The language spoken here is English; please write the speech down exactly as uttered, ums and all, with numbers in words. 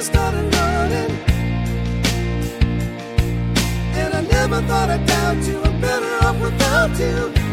started running. And I never thought I'd doubt you. I'm better off without you.